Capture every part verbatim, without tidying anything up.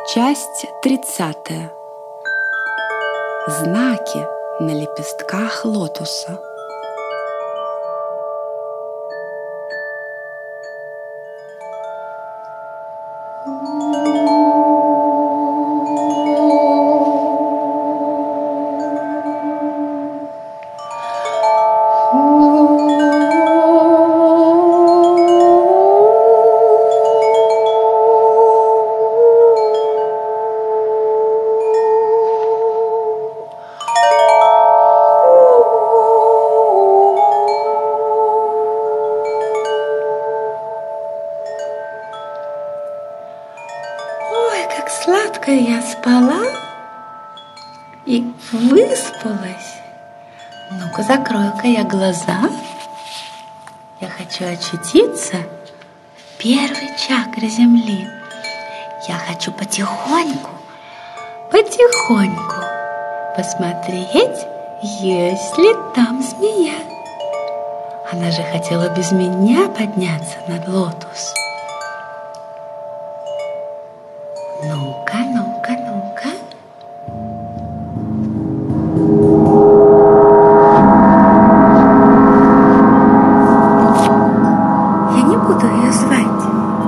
Часть тридцатая. Знаки на лепестках лотоса. Сладко я спала и выспалась. Ну-ка, закрою-ка я глаза. Я хочу очутиться в первой чакре земли. Я хочу потихоньку, потихоньку посмотреть, есть ли там змея. Она же хотела без меня подняться над лотос. Ну-ка, ну-ка, ну-ка. Я не буду ее звать.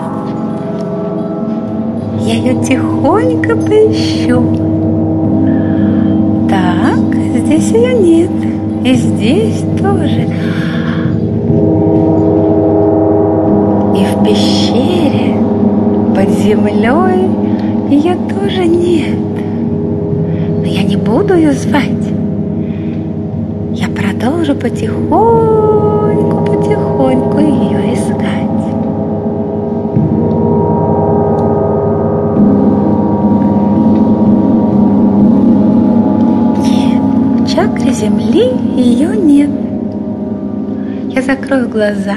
Я ее тихонько поищу. Так, здесь ее нет. И здесь тоже. И в пещере под землей ее тоже нет. Но я не буду ее звать. Я продолжу потихоньку, потихоньку ее искать. Нет, в чакре земли ее нет. Я закрою глаза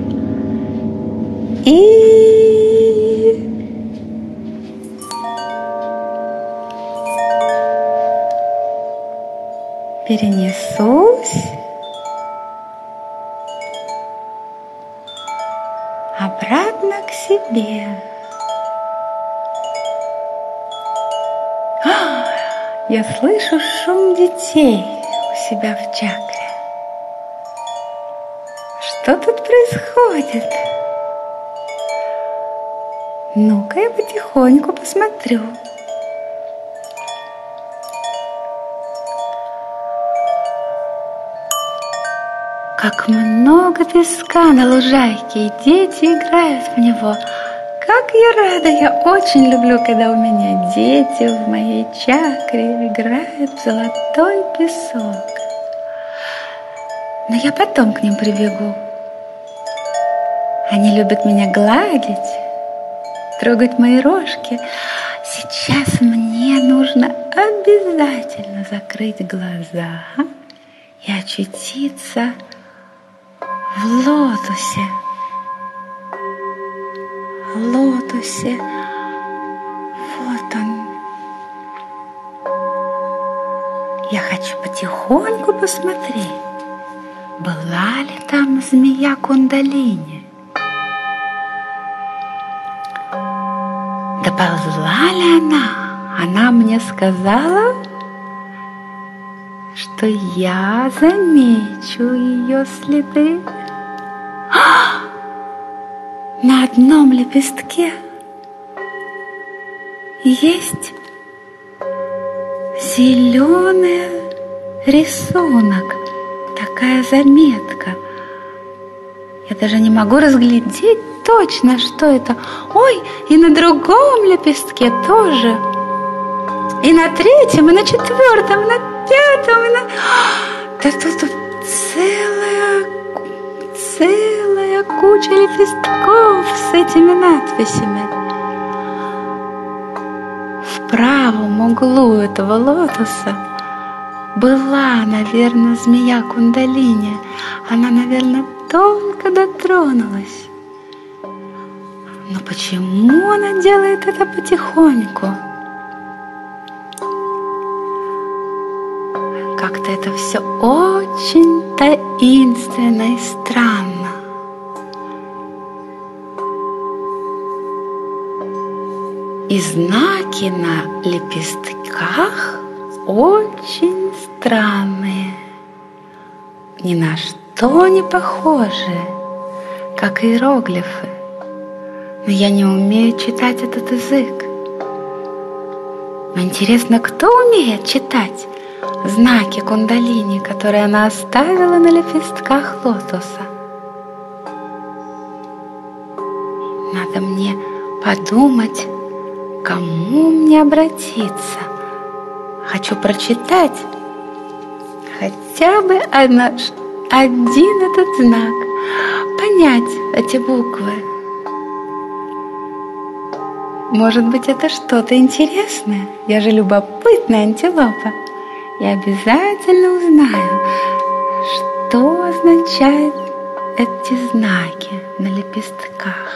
и перенесусь обратно к себе. А, я слышу шум детей у себя в чакре. Что тут происходит? Ну-ка я потихоньку посмотрю. Как много песка на лужайке, и дети играют в него. Как я рада, я очень люблю, когда у меня дети в моей чакре играют в золотой песок. Но я потом к ним прибегу. Они любят меня гладить, трогать мои рожки. Сейчас мне нужно обязательно закрыть глаза и очутиться в лотосе, в лотосе, вот он. Я хочу потихоньку посмотреть, была ли там змея Кундалини, доползла ли она. Она мне сказала, что я замечу ее следы. На одном лепестке есть зеленый рисунок, такая заметка. Я даже не могу разглядеть точно, что это. Ой, и на другом лепестке тоже. И на третьем, и на четвертом, и на пятом, и на... Да тут, тут целая, целая куча лепестков с этими надписями. В правом углу этого лотоса была, наверное, змея Кундалини. Она, наверное, только дотронулась. Но почему она делает это потихоньку? Как-то это все очень таинственно и странно. И знаки на лепестках очень странные, ни на что не похожие, как иероглифы. Но я не умею читать этот язык. Но интересно, кто умеет читать знаки кундалини, которые она оставила на лепестках лотоса? Надо мне подумать, к кому мне обратиться. Хочу прочитать хотя бы одна, один этот знак, понять эти буквы. Может быть, это что-то интересное? Я же любопытная антилопа. Я обязательно узнаю, что означают эти знаки на лепестках.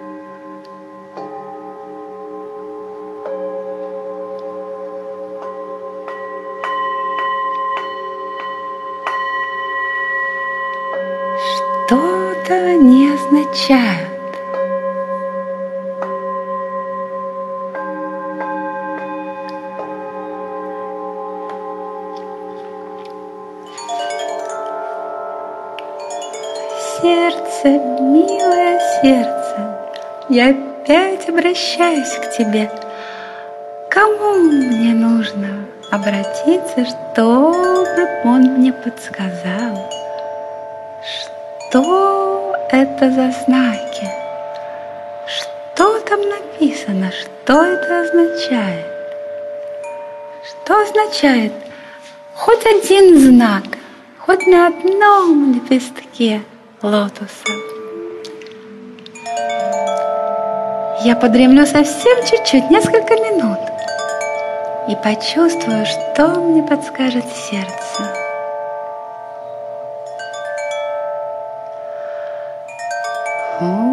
Что-то они означают. Сердце, милое сердце, я опять обращаюсь к тебе. Кому мне нужно обратиться, чтобы он мне подсказал, что это за знаки? Что там написано? Что это означает? Что означает хоть один знак, хоть на одном лепестке лотоса? Я подремлю совсем чуть-чуть, несколько минут, и почувствую, что мне подскажет сердце. О,